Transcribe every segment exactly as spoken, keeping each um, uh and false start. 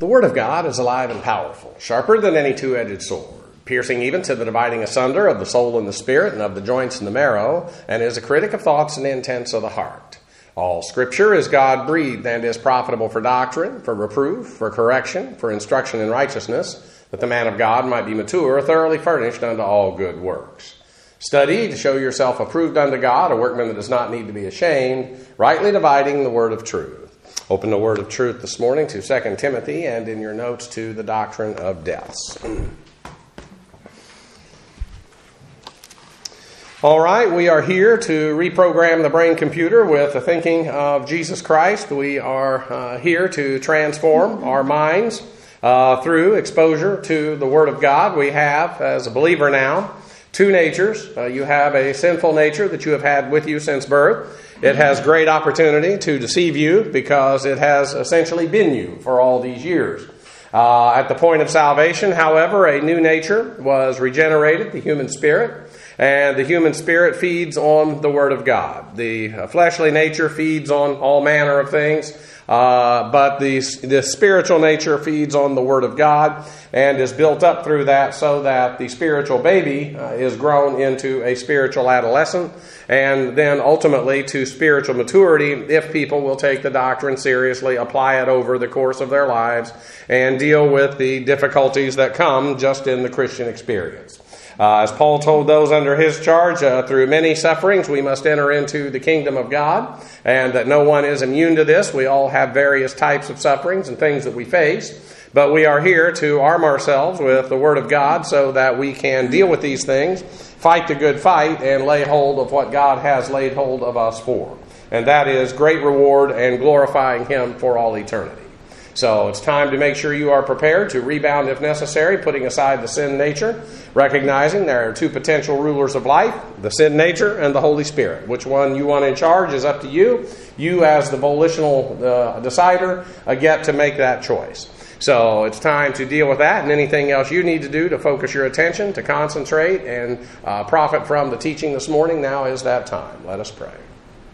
The Word of God is alive and powerful, sharper than any two-edged sword, piercing even to the dividing asunder of the soul and the spirit and of the joints and the marrow, and is a critic of thoughts and intents of the heart. All Scripture is God-breathed and is profitable for doctrine, for reproof, for correction, for instruction in righteousness, that the man of God might be mature, thoroughly furnished unto all good works. Study to show yourself approved unto God, a workman that does not need to be ashamed, rightly dividing the word of truth. Open the word of truth this morning to Second Timothy, and in your notes to the doctrine of deaths. All right, we are here to reprogram the brain computer with the thinking of Jesus Christ. We are uh, here to transform our minds uh, through exposure to the Word of God. We have, as a believer now, two natures. Uh, you have a sinful nature that you have had with you since birth. It has great opportunity to deceive you because it has essentially been you for all these years. Uh, at the point of salvation, however, a new nature was regenerated, the human spirit. And the human spirit feeds on the Word of God. The uh, fleshly nature feeds on all manner of things, uh, but the, the spiritual nature feeds on the Word of God and is built up through that so that the spiritual baby uh, is grown into a spiritual adolescent and then ultimately to spiritual maturity if people will take the doctrine seriously, apply it over the course of their lives, and deal with the difficulties that come just in the Christian experience. Uh, as Paul told those under his charge, uh, through many sufferings we must enter into the kingdom of God, and that no one is immune to this. We all have various types of sufferings and things that we face, but we are here to arm ourselves with the Word of God so that we can deal with these things, fight the good fight, and lay hold of what God has laid hold of us for. And that is great reward and glorifying Him for all eternity. So it's time to make sure you are prepared to rebound if necessary, putting aside the sin nature, recognizing there are two potential rulers of life, the sin nature and the Holy Spirit. Which one you want in charge is up to you. You as the volitional uh, decider uh, get to make that choice. So it's time to deal with that and anything else you need to do to focus your attention, to concentrate and uh, profit from the teaching this morning. Now is that time. Let us pray.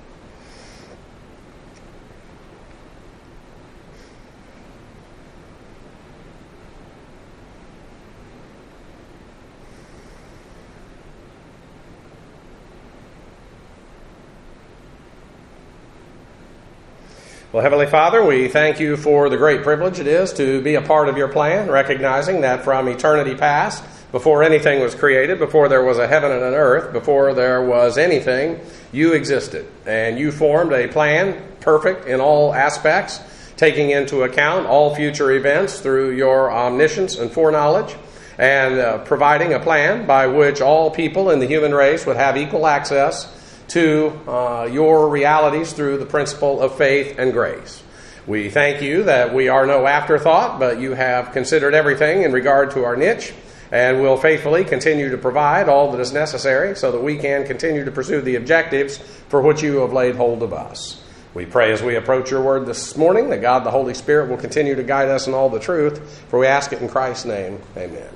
Well, Heavenly Father, we thank you for the great privilege it is to be a part of your plan, recognizing that from eternity past, before anything was created, before there was a heaven and an earth, before there was anything, you existed. And you formed a plan, perfect in all aspects, taking into account all future events through your omniscience and foreknowledge, and uh, providing a plan by which all people in the human race would have equal access to uh, your realities through the principle of faith and grace. We thank you that we are no afterthought, but you have considered everything in regard to our niche, and will faithfully continue to provide all that is necessary so that we can continue to pursue the objectives for which you have laid hold of us. We pray as we approach your word this morning that God the Holy Spirit will continue to guide us in all the truth, for we ask it in Christ's name. Amen.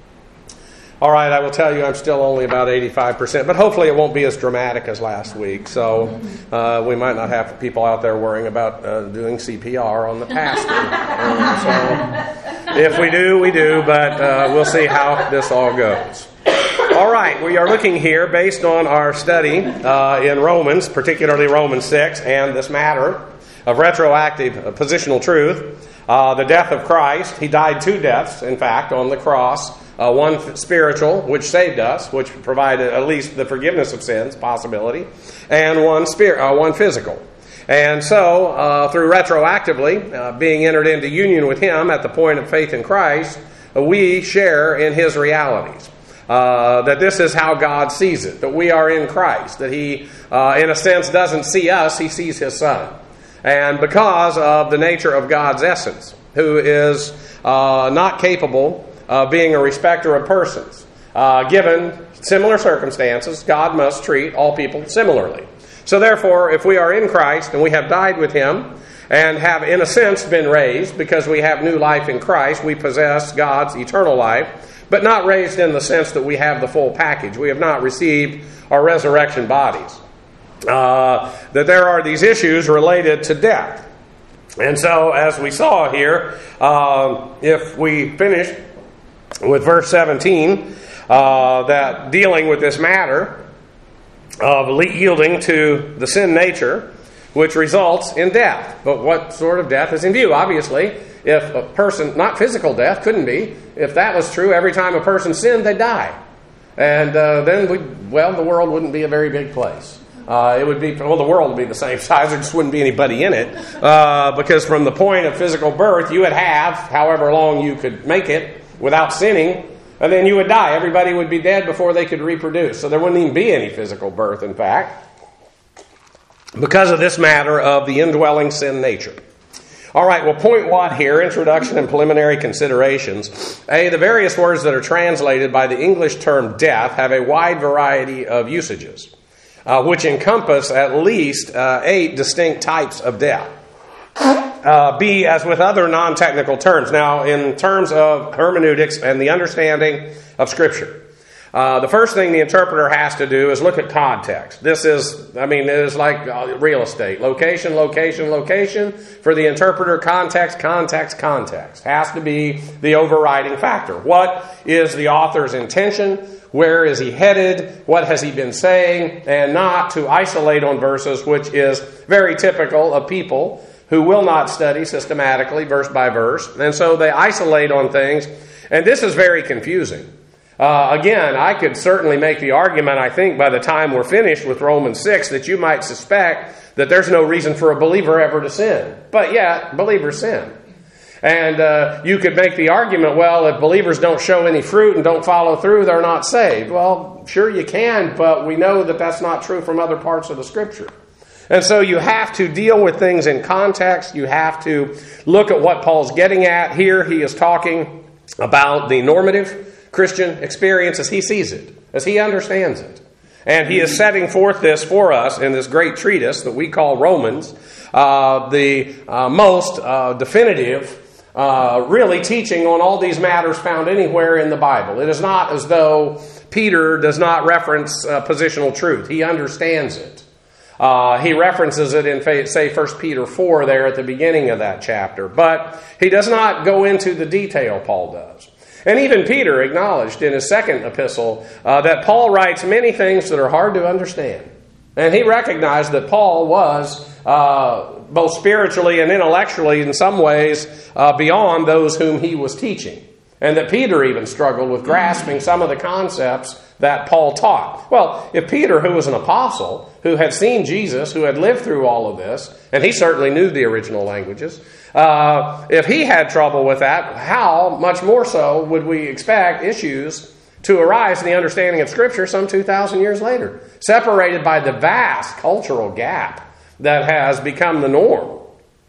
All right, I will tell you I'm still only about eighty-five percent, but hopefully it won't be as dramatic as last week. So uh, we might not have people out there worrying about uh, doing C P R on the pastor. uh, so if we do, we do, but uh, we'll see how this all goes. All right, we are looking here based on our study uh, in Romans, particularly Romans six, and this matter of retroactive uh, positional truth. Uh, the death of Christ. He died two deaths, in fact, on the cross. Uh, one spiritual, which saved us, which provided at least the forgiveness of sins possibility, and one spirit, uh, one physical. And so, uh, through retroactively uh, being entered into union with Him at the point of faith in Christ, uh, we share in His realities. Uh, that this is how God sees it, that we are in Christ, that He, uh, in a sense, doesn't see us, He sees His Son. And because of the nature of God's essence, who is uh, not capable Uh, being a respecter of persons. Uh, given similar circumstances, God must treat all people similarly. So therefore, if we are in Christ and we have died with Him and have in a sense been raised because we have new life in Christ, we possess God's eternal life, but not raised in the sense that we have the full package. We have not received our resurrection bodies. Uh, that there are these issues related to death. And so, as we saw here, uh, if we finish with verse seventeen, uh, that dealing with this matter of yielding to the sin nature, which results in death. But what sort of death is in view? Obviously, if a person, not physical death, couldn't be. If that was true, every time a person sinned, they'd die. And uh, then, we, well, the world wouldn't be a very big place. Uh, it would be, well, the world would be the same size. There just wouldn't be anybody in it. Uh, because from the point of physical birth, you would have however long you could make it without sinning, and then you would die. Everybody would be dead before they could reproduce. So there wouldn't even be any physical birth, in fact, because of this matter of the indwelling sin nature. All right, well, point one here, introduction and preliminary considerations. A, the various words that are translated by the English term death have a wide variety of usages, uh, which encompass at least uh, eight distinct types of death. Uh, B, as with other non-technical terms. Now, in terms of hermeneutics and the understanding of Scripture, uh, the first thing the interpreter has to do is look at context. This is, I mean, it is like real estate. Location, location, location. For the interpreter, context, context, context. Has to be the overriding factor. What is the author's intention? Where is he headed? What has he been saying? And not to isolate on verses, which is very typical of people who will not study systematically, verse by verse. And so they isolate on things. And this is very confusing. Uh, again, I could certainly make the argument, I think, by the time we're finished with Romans six, that you might suspect that there's no reason for a believer ever to sin. But yet, believers sin. And uh, you could make the argument, well, if believers don't show any fruit and don't follow through, they're not saved. Well, sure you can, but we know that that's not true from other parts of the Scripture. And so you have to deal with things in context. You have to look at what Paul's getting at. Here he is talking about the normative Christian experience as he sees it, as he understands it. And he is setting forth this for us in this great treatise that we call Romans, uh, the uh, most uh, definitive Uh, really teaching on all these matters found anywhere in the Bible. It is not as though Peter does not reference uh, positional truth. He understands it. Uh, he references it in, say, First Peter four there at the beginning of that chapter. But he does not go into the detail Paul does. And even Peter acknowledged in his second epistle uh, that Paul writes many things that are hard to understand. And he recognized that Paul was uh, both spiritually and intellectually in some ways uh, beyond those whom he was teaching. And that Peter even struggled with grasping some of the concepts that Paul taught. Well, if Peter, who was an apostle, who had seen Jesus, who had lived through all of this, and he certainly knew the original languages, uh, if he had trouble with that, how much more so would we expect issues to arise in the understanding of Scripture some two thousand years later, separated by the vast cultural gap that has become the norm.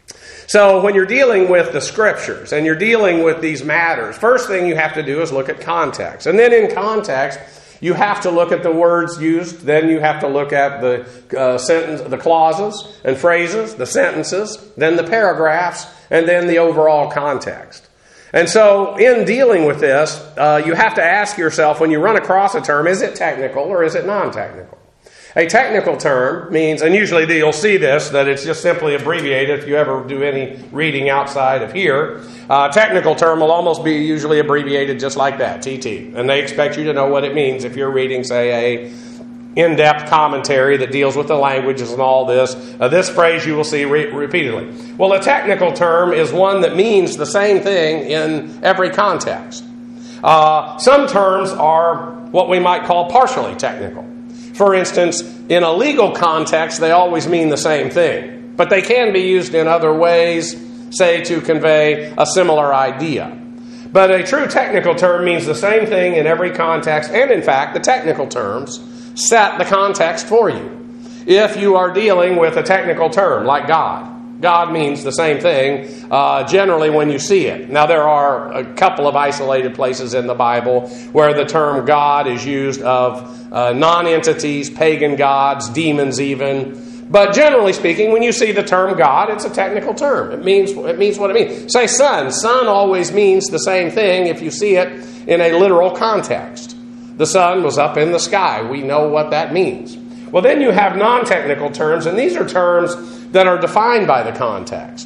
So when you're dealing with the Scriptures and you're dealing with these matters, first thing you have to do is look at context. And then in context, you have to look at the words used. Then you have to look at the uh, sentence, the clauses and phrases, the sentences, then the paragraphs, and then the overall context. And so in dealing with this, uh, you have to ask yourself, when you run across a term, is it technical or is it non-technical? A technical term means, and usually you'll see this, that it's just simply abbreviated if you ever do any reading outside of here. Uh, technical term will almost be usually abbreviated just like that, T T. And they expect you to know what it means if you're reading, say, a in-depth commentary that deals with the languages and all this. Uh, this phrase you will see re- repeatedly. Well, a technical term is one that means the same thing in every context. Uh, some terms are what we might call partially technical. For instance, in a legal context, they always mean the same thing. But they can be used in other ways, say, to convey a similar idea. But a true technical term means the same thing in every context. And in fact, the technical terms set the context for you. If you are dealing with a technical term like God, God means the same thing uh, generally when you see it. Now, there are a couple of isolated places in the Bible where the term God is used of uh, non-entities, pagan gods, demons even. But generally speaking, when you see the term God, it's a technical term. It means, it means what it means. Say sun. Sun always means the same thing if you see it in a literal context. The sun was up in the sky. We know what that means. Well, then you have non-technical terms, and these are terms that are defined by the context.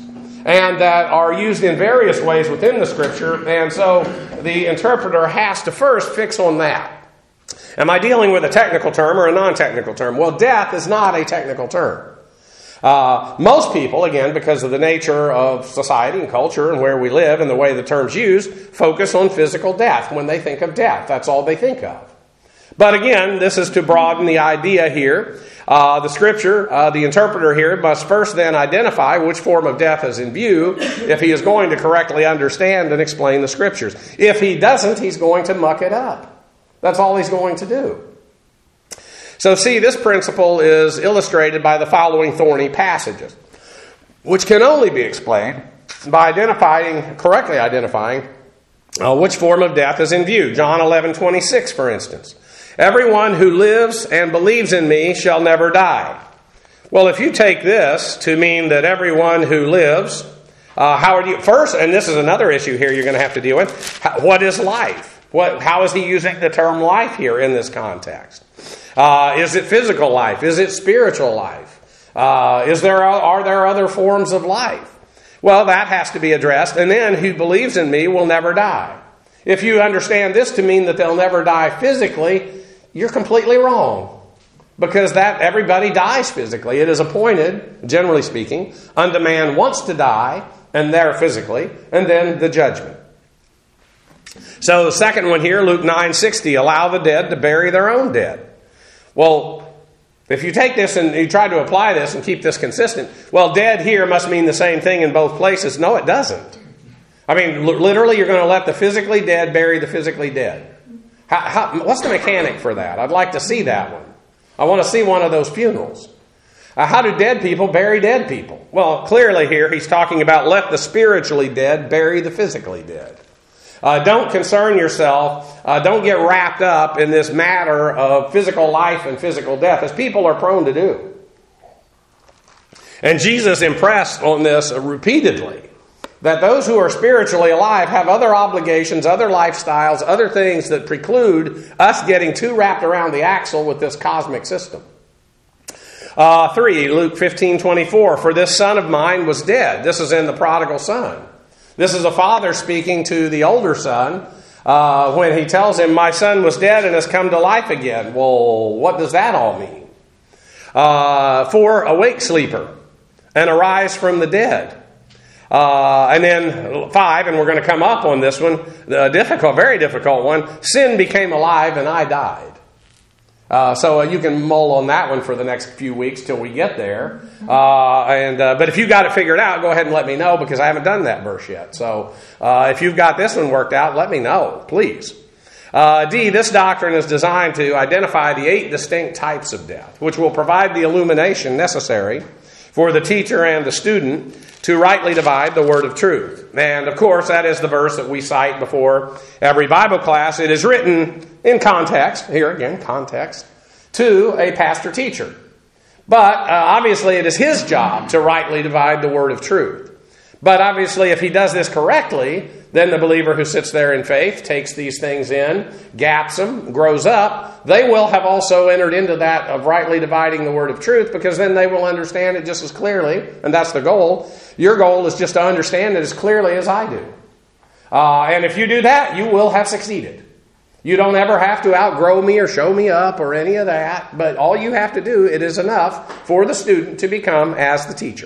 and that are used in various ways within the Scripture. And so the interpreter has to first fix on that. Am I dealing with a technical term or a non-technical term? Well, death is not a technical term. Uh, most people, again, because of the nature of society and culture and where we live and the way the term's used, focus on physical death when they think of death. That's all they think of. But again, this is to broaden the idea here. Uh, the Scripture, uh, the interpreter here must first then identify which form of death is in view if he is going to correctly understand and explain the Scriptures. If he doesn't, he's going to muck it up. That's all he's going to do. So see, this principle is illustrated by the following thorny passages, which can only be explained by identifying, correctly identifying, uh, which form of death is in view. John eleven twenty-six, for instance. Everyone who lives and believes in me shall never die. Well, if you take this to mean that everyone who lives, uh, how are you, first, and this is another issue here you're going to have to deal with, how, what is life? What, how is he using the term life here in this context? Uh, is it physical life? Is it spiritual life? Uh, is there are there other forms of life? Well, that has to be addressed. And then, who believes in me will never die. If you understand this to mean that they'll never die physically, you're completely wrong. Because that everybody dies physically. It is appointed, generally speaking, unto man once to die, and there physically, and then the judgment. So the second one here, Luke nine sixty, allow the dead to bury their own dead. Well, if you take this and you try to apply this and keep this consistent, well, dead here must mean the same thing in both places. No, it doesn't. I mean, literally, you're going to let the physically dead bury the physically dead. How, how, what's the mechanic for that? I'd like to see that one. I want to see one of those funerals. Uh, how do dead people bury dead people? Well, clearly here he's talking about let the spiritually dead bury the physically dead. Uh, don't concern yourself. Uh, don't get wrapped up in this matter of physical life and physical death, as people are prone to do. And Jesus impressed on this repeatedly, that those who are spiritually alive have other obligations, other lifestyles, other things that preclude us getting too wrapped around the axle with this cosmic system. Uh, three, Luke fifteen twenty-four, for this son of mine was dead. This is in the prodigal son. This is a father speaking to the older son uh, when he tells him, my son was dead and has come to life again. Well, what does that all mean? Uh, four, awake sleeper and arise from the dead. Uh, and then five, and we're going to come up on this one, the difficult, very difficult one, sin became alive and I died. Uh, so uh, you can mull on that one for the next few weeks till we get there. Uh, and uh, But if you got it figured out, go ahead and let me know, because I haven't done that verse yet. So uh, if you've got this one worked out, let me know, please. Uh, D, this doctrine is designed to identify the eight distinct types of death, which will provide the illumination necessary for the teacher and the student to rightly divide the word of truth. And of course, that is the verse that we cite before every Bible class. It is written in context, here again, context, to a pastor-teacher. But uh, obviously it is his job to rightly divide the word of truth. But obviously if he does this correctly, then the believer who sits there in faith takes these things in, gaps them, grows up. They will have also entered into that of rightly dividing the word of truth, because then they will understand it just as clearly, and that's the goal. Your goal is just to understand it as clearly as I do. Uh, and if you do that, you will have succeeded. You don't ever have to outgrow me or show me up or any of that, but all you have to do, it is enough for the student to become as the teacher.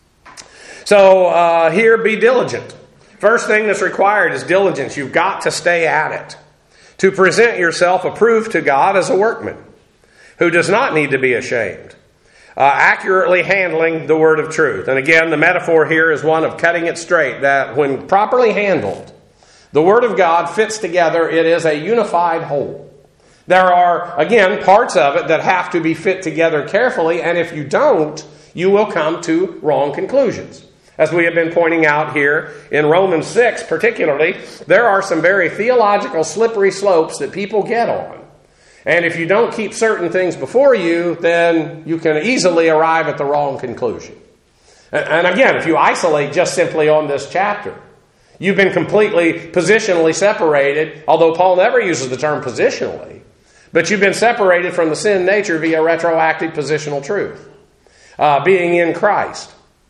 So uh, here, be diligent. First thing that's required is diligence. You've got to stay at it. To present yourself approved to God as a workman who does not need to be ashamed. Uh, accurately handling the word of truth. And again, the metaphor here is one of cutting it straight, that when properly handled, the word of God fits together. It is a unified whole. There are, again, parts of it that have to be fit together carefully, and if you don't, you will come to wrong conclusions. As we have been pointing out here in Romans six particularly, there are some very theological slippery slopes that people get on. And if you don't keep certain things before you, then you can easily arrive at the wrong conclusion. And again, if you isolate just simply on this chapter, you've been completely positionally separated, although Paul never uses the term positionally, but you've been separated from the sin nature via retroactive positional truth, uh, being in Christ.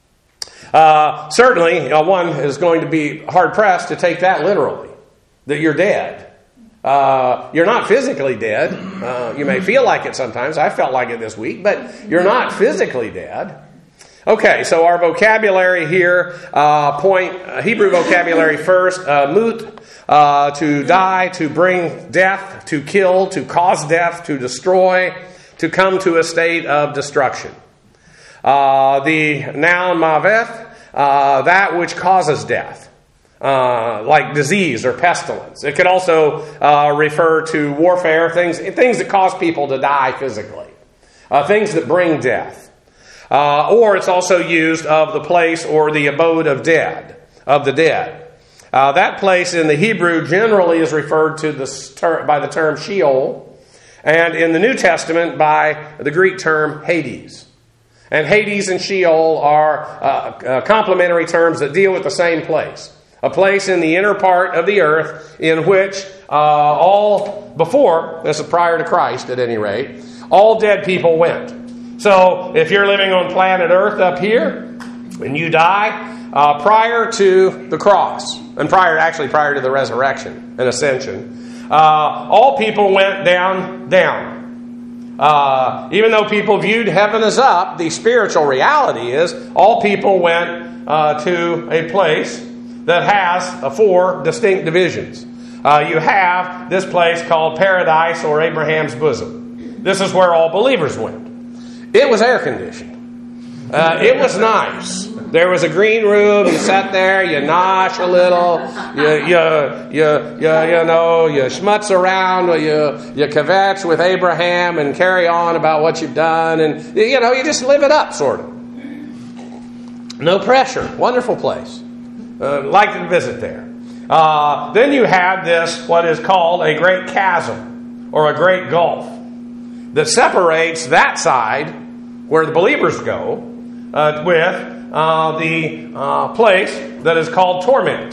Uh, certainly, uh, one is going to be hard-pressed to take that literally, that you're dead. Uh, you're not physically dead. Uh, you may feel like it sometimes. I felt like it this week, but you're not physically dead. Okay, so our vocabulary here, uh, point, uh, Hebrew vocabulary first, uh, mut, uh, to die, to bring death, to kill, to cause death, to destroy, to come to a state of destruction. Uh, the noun maveth, uh, that which causes death, uh, like disease or pestilence. It could also uh, refer to warfare, things, things that cause people to die physically, uh, things that bring death. Uh, or it's also used of the place or the abode of dead, of the dead. Uh, that place in the Hebrew generally is referred to this ter- by the term Sheol, and in the New Testament by the Greek term Hades. And Hades and Sheol are uh, uh, complementary terms that deal with the same place. A place in the inner part of the earth in which uh, all, before, this is prior to Christ at any rate, all dead people went. So, if you're living on planet Earth up here, when you die, uh, prior to the cross, and prior, actually prior to the resurrection and ascension, uh, all people went down, down. Uh, even though people viewed heaven as up, the spiritual reality is all people went uh, to a place that has uh, four distinct divisions. Uh, you have this place called paradise or Abraham's bosom. This is where all believers went. It was air conditioned. Uh, it was nice. There was a green room. You sat there. You nosh a little. You you you you you know you schmutz around. You you kvetch with Abraham and carry on about what you've done, and you know you just live it up, sort of. No pressure. Wonderful place. Uh, like to visit there. Uh, then you have this what is called a great chasm or a great gulf that separates that side where the believers go uh, with uh, the uh, place that is called torment.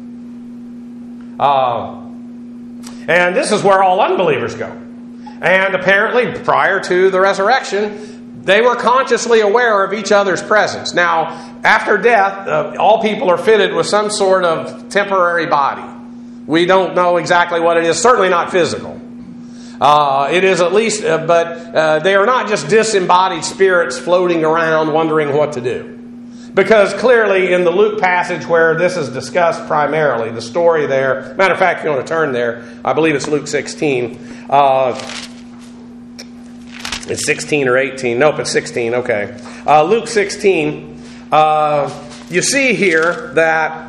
Uh, and this is where all unbelievers go. And apparently, prior to the resurrection, they were consciously aware of each other's presence. Now, after death, uh, all people are fitted with some sort of temporary body. We don't know exactly what it is, certainly not physical. Uh, it is at least, uh, but uh, they are not just disembodied spirits floating around wondering what to do. Because clearly in the Luke passage where this is discussed primarily, the story there, matter of fact, if you want to turn there, I believe it's Luke sixteen. Uh, it's sixteen or eighteen. Nope, it's sixteen. Okay. Uh, Luke sixteen, uh, you see here that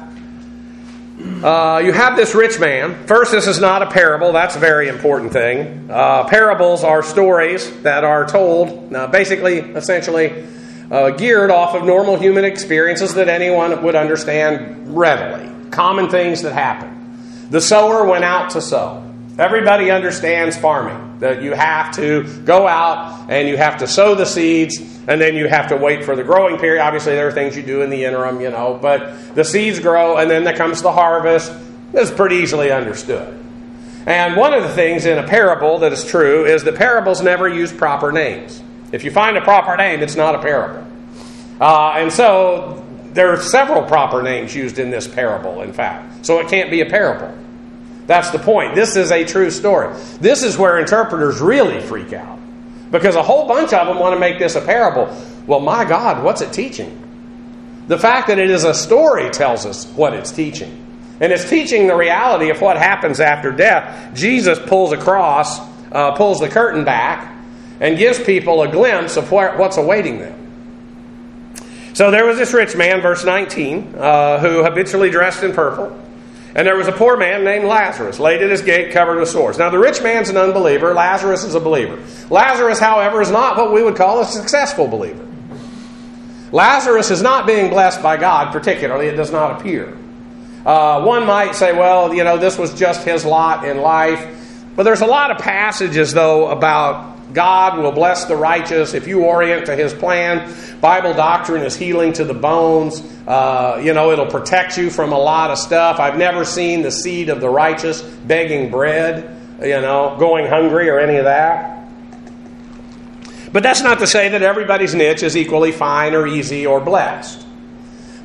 Uh, you have this rich man. First, this is not a parable. That's a very important thing. Uh, parables are stories that are told, uh, basically, essentially, uh, geared off of normal human experiences that anyone would understand readily. Common things that happen. The sower went out to sow. Everybody understands farming. That you have to go out and you have to sow the seeds and then you have to wait for the growing period. Obviously, there are things you do in the interim, you know, but the seeds grow and then there comes the harvest. It's pretty easily understood. And one of the things in a parable that is true is that parables never use proper names. If you find a proper name, it's not a parable. Uh, and so there are several proper names used in this parable, in fact. So it can't be a parable. That's the point. This is a true story. This is where interpreters really freak out. Because a whole bunch of them want to make this a parable. Well, my God, what's it teaching? The fact that it is a story tells us what it's teaching. And it's teaching the reality of what happens after death. Jesus pulls across, uh, pulls the curtain back, and gives people a glimpse of what, what's awaiting them. So there was this rich man, verse nineteen, uh, who habitually dressed in purple. And there was a poor man named Lazarus, laid at his gate covered with sores. Now the rich man's an unbeliever. Lazarus is a believer. Lazarus, however, is not what we would call a successful believer. Lazarus is not being blessed by God particularly. It does not appear. Uh, one might say, well, you know, this was just his lot in life. But there's a lot of passages, though, about God will bless the righteous if you orient to His plan. Bible doctrine is healing to the bones. Uh, you know, it'll protect you from a lot of stuff. I've never seen the seed of the righteous begging bread, you know, going hungry or any of that. But that's not to say that everybody's niche is equally fine or easy or blessed.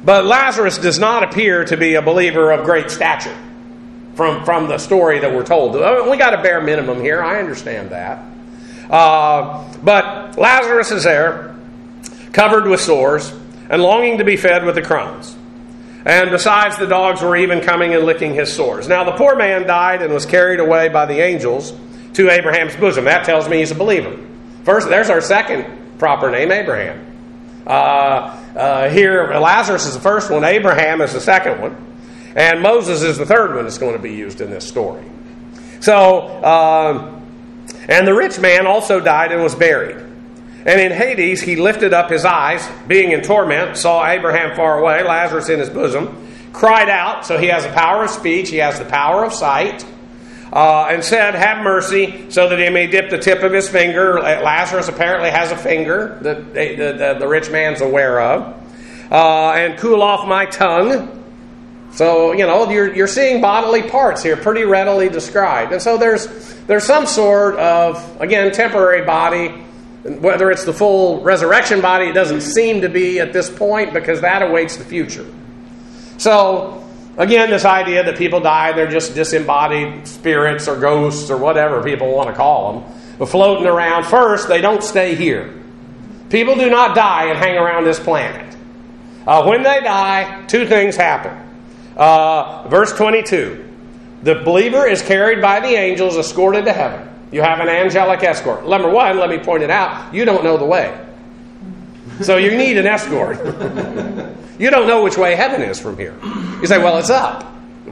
But Lazarus does not appear to be a believer of great stature from, from the story that we're told. We got a bare minimum here. I understand that. Uh, but Lazarus is there, covered with sores, and longing to be fed with the crumbs. And besides, the dogs were even coming and licking his sores. Now, the poor man died and was carried away by the angels to Abraham's bosom. That tells me he's a believer. First, there's our second proper name, Abraham. Uh, uh, here, Lazarus is the first one. Abraham is the second one. And Moses is the third one that's going to be used in this story. So, uh, and the rich man also died and was buried. And in Hades, he lifted up his eyes, being in torment, saw Abraham far away, Lazarus in his bosom, cried out. So he has the power of speech, he has the power of sight, uh, and said, have mercy, so that he may dip the tip of his finger. Lazarus apparently has a finger that the, the, the rich man's aware of. Uh, and cool off my tongue. So, you know, you're, you're seeing bodily parts here pretty readily described. And so there's, there's some sort of, again, temporary body. Whether it's the full resurrection body, it doesn't seem to be at this point, because that awaits the future. So, again, this idea that people die, they're just disembodied spirits or ghosts or whatever people want to call them, but floating around. First, they don't stay here. People do not die and hang around this planet. Uh, when they die, two things happen. Uh, verse twenty-two, the believer is carried by the angels, escorted to heaven. You have an angelic escort. Number one, let me point it out, you don't know the way. So you need an escort. You don't know which way heaven is from here. You say, well, it's up.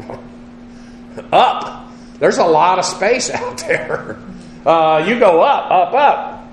Up. There's a lot of space out there. Uh, you go up, up, up.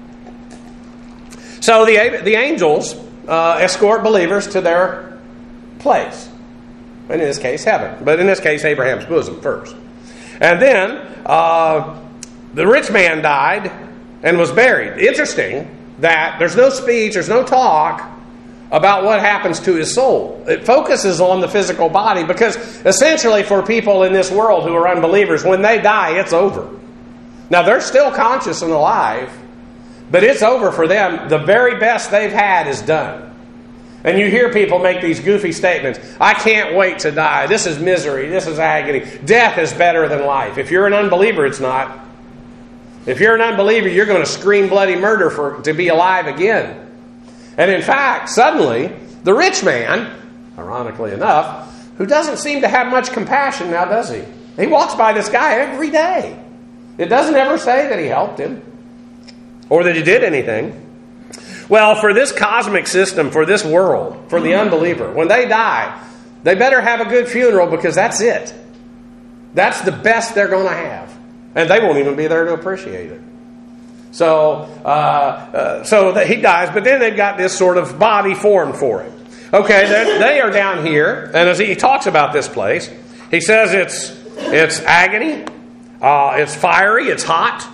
So the, the angels uh, escort believers to their place. In this case, heaven. But in this case, Abraham's bosom first. And then Uh, the rich man died and was buried. Interesting that there's no speech, there's no talk about what happens to his soul. It focuses on the physical body, because essentially for people in this world who are unbelievers, when they die, it's over. Now, they're still conscious and alive, but it's over for them. The very best they've had is done. And you hear people make these goofy statements. I can't wait to die. This is misery. This is agony. Death is better than life. If you're an unbeliever, it's not. If you're an unbeliever, you're going to scream bloody murder for to be alive again. And in fact, suddenly, the rich man, ironically enough, who doesn't seem to have much compassion now, does he? He walks by this guy every day. It doesn't ever say that he helped him or that he did anything. Well, for this cosmic system, for this world, for the unbeliever, when they die, they better have a good funeral, because that's it. That's the best they're going to have. And they won't even be there to appreciate it. So, uh, uh, so that he dies, but then they've got this sort of body formed for him. Okay, they are down here, and as he talks about this place, he says it's it's agony, uh, it's fiery, it's hot.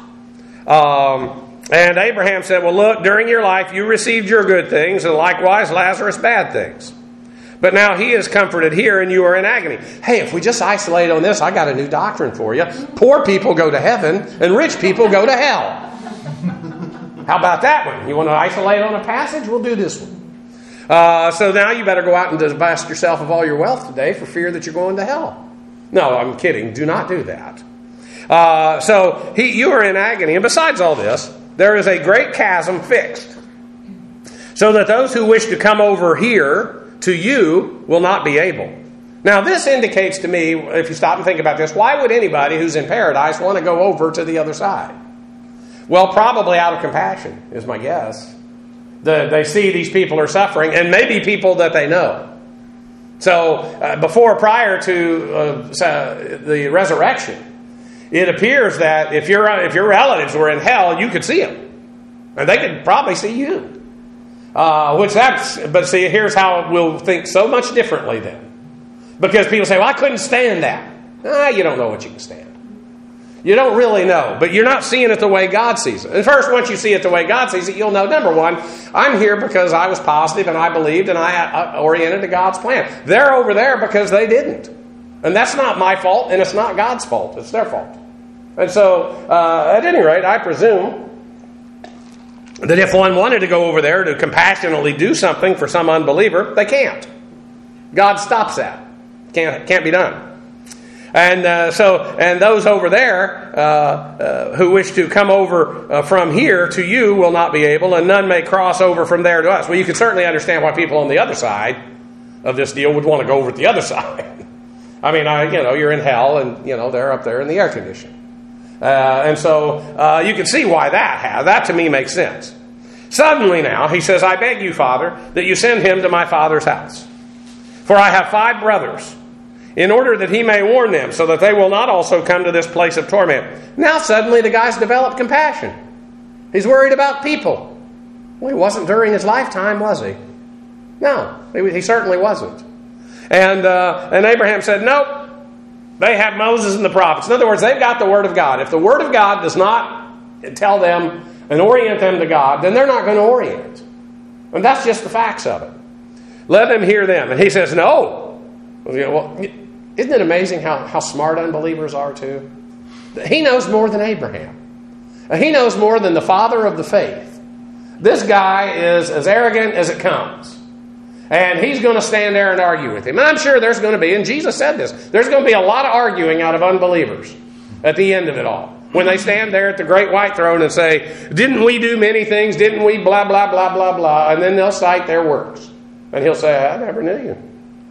Um, and Abraham said, well, look, during your life you received your good things, and likewise Lazarus bad things. But now he is comforted here, and you are in agony. Hey, if we just isolate on this, I got a new doctrine for you. Poor people go to heaven, and rich people go to hell. How about that one? You want to isolate on a passage? We'll do this one. Uh, so now you better go out and divest yourself of all your wealth today for fear that you're going to hell. No, I'm kidding. Do not do that. Uh, so he, you are in agony. And besides all this, there is a great chasm fixed, so that those who wish to come over here to you will not be able. Now, this indicates to me, if you stop and think about this, why would anybody who's in paradise want to go over to the other side? Well, probably out of compassion, is my guess. The, they see these people are suffering, and maybe people that they know. So, uh, before, prior to uh, the resurrection, it appears that if, your if your relatives were in hell, you could see them. And they could probably see you. Uh, which that's, but see, here's how we'll think so much differently then. Because people say, well, I couldn't stand that. Ah, you don't know what you can stand. You don't really know, but you're not seeing it the way God sees it. And first, once you see it the way God sees it, you'll know, number one, I'm here because I was positive and I believed and I oriented to God's plan. They're over there because they didn't. And that's not my fault, and it's not God's fault. It's their fault. And so, uh, at any rate, I presume that if one wanted to go over there to compassionately do something for some unbeliever, they can't. God stops that. Can't, can't be done. And uh, so, and those over there uh, uh, who wish to come over uh, from here to you will not be able, and none may cross over from there to us. Well, you can certainly understand why people on the other side of this deal would want to go over to the other side. I mean, I, you know, you're in hell, and you know they're up there in the air conditioning, uh, and so uh, you can see why that has. That to me makes sense. Suddenly now, he says, I beg you, Father, that you send him to my father's house. For I have five brothers, in order that he may warn them, so that they will not also come to this place of torment. Now suddenly the guy's developed compassion. He's worried about people. Well, he wasn't during his lifetime, was he? No, he, he certainly wasn't. And, uh, and Abraham said, nope, they have Moses and the prophets. In other words, they've got the Word of God. If the Word of God does not tell them and orient them to God, then they're not going to orient. And that's just the facts of it. Let them hear them. And he says, no. Well, isn't it amazing how, how smart unbelievers are too? He knows more than Abraham. He knows more than the father of the faith. This guy is as arrogant as it comes. And he's going to stand there and argue with him. And I'm sure there's going to be, and Jesus said this, there's going to be a lot of arguing out of unbelievers at the end of it all. When they stand there at the great white throne and say, didn't we do many things? Didn't we blah, blah, blah, blah, blah? And then they'll cite their works. And he'll say, I never knew you.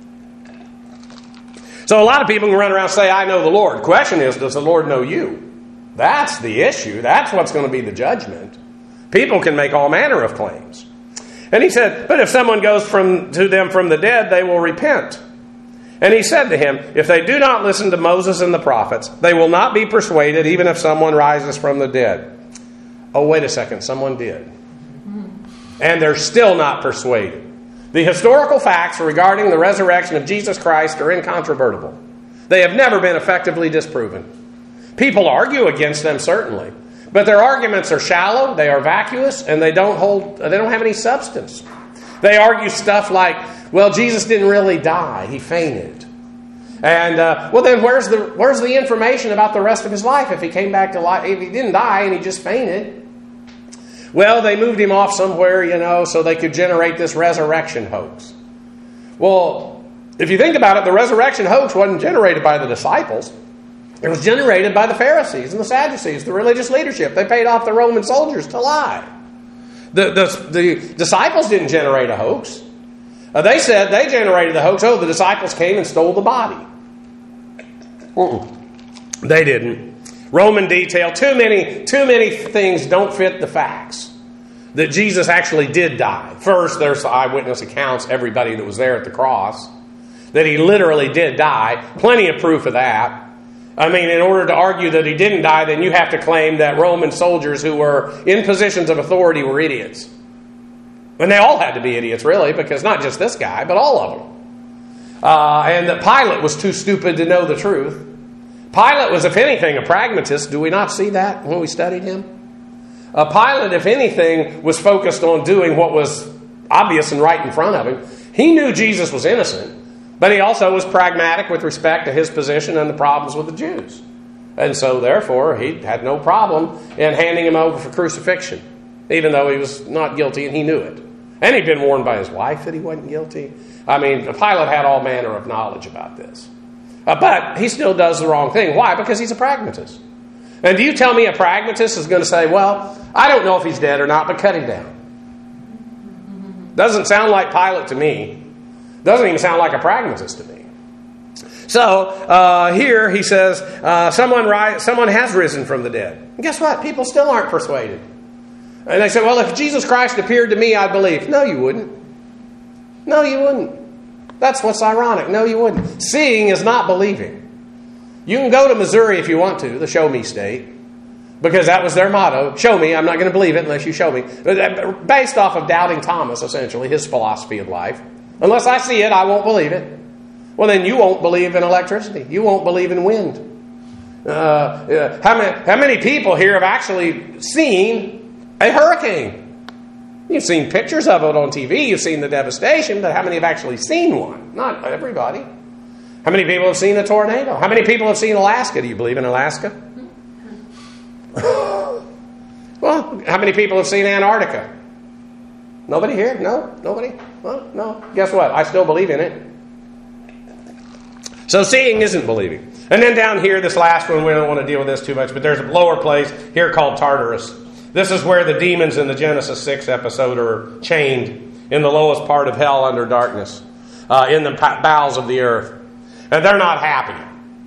So a lot of people can run around and say, I know the Lord. Question is, does the Lord know you? That's the issue. That's what's going to be the judgment. People can make all manner of claims. And he said, but if someone goes from to them from the dead, they will repent. And he said to him, if they do not listen to Moses and the prophets, they will not be persuaded, even if someone rises from the dead. Oh, wait a second, someone did. And they're still not persuaded. The historical facts regarding the resurrection of Jesus Christ are incontrovertible. They have never been effectively disproven. People argue against them, certainly. But their arguments are shallow, they are vacuous, and they don't hold. They don't have any substance. They argue stuff like, well, Jesus didn't really die. He fainted. And, uh, well, then where's the where's the information about the rest of his life if he came back to life? If he didn't die and he just fainted? Well, they moved him off somewhere, you know, so they could generate this resurrection hoax. Well, if you think about it, the resurrection hoax wasn't generated by the disciples. It was generated by the Pharisees and the Sadducees, the religious leadership. They paid off the Roman soldiers to lie. The, the, the disciples didn't generate a hoax. Uh, they said they generated the hoax. Oh, the disciples came and stole the body. Uh-uh. They didn't. Roman detail. Too many, too many things don't fit the facts. That Jesus actually did die. First, there's the eyewitness accounts, everybody that was there at the cross. That he literally did die. Plenty of proof of that. I mean, in order to argue that he didn't die, then you have to claim that Roman soldiers who were in positions of authority were idiots. And they all had to be idiots, really, because not just this guy, but all of them. Uh, and that Pilate was too stupid to know the truth. Pilate was, if anything, a pragmatist. Do we not see that when we studied him? Uh, Pilate, if anything, was focused on doing what was obvious and right in front of him. He knew Jesus was innocent, but he also was pragmatic with respect to his position and the problems with the Jews. And so, therefore, he had no problem in handing him over for crucifixion, even though he was not guilty and he knew it. And he'd been warned by his wife that he wasn't guilty. I mean, Pilate had all manner of knowledge about this. Uh, but he still does the wrong thing. Why? Because he's a pragmatist. And do you tell me a pragmatist is going to say, well, I don't know if he's dead or not, but cut him down? Doesn't sound like Pilate to me. Doesn't even sound like a pragmatist to me. So, uh, here he says, uh, someone, ri- someone has risen from the dead. And guess what? People still aren't persuaded. And they say, well, if Jesus Christ appeared to me, I'd believe. No, you wouldn't. No, you wouldn't. That's what's ironic. No, you wouldn't. Seeing is not believing. You can go to Missouri if you want to, the show me state, because that was their motto. Show me. I'm not going to believe it unless you show me. Based off of doubting Thomas, essentially, his philosophy of life. Unless I see it, I won't believe it. Well, then you won't believe in electricity. You won't believe in wind. Uh, uh, how many, how many people here have actually seen a hurricane? You've seen pictures of it on T V. You've seen the devastation, but how many have actually seen one? Not everybody. How many people have seen a tornado? How many people have seen Alaska? Do you believe in Alaska? Well, how many people have seen Antarctica? Nobody here? No? Nobody? Well, no. Guess what? I still believe in it. So seeing isn't believing. And then down here, this last one, we don't want to deal with this too much, but there's a lower place here called Tartarus. This is where the demons in the Genesis six episode are chained in the lowest part of hell under darkness, uh, in the bowels of the earth. And they're not happy.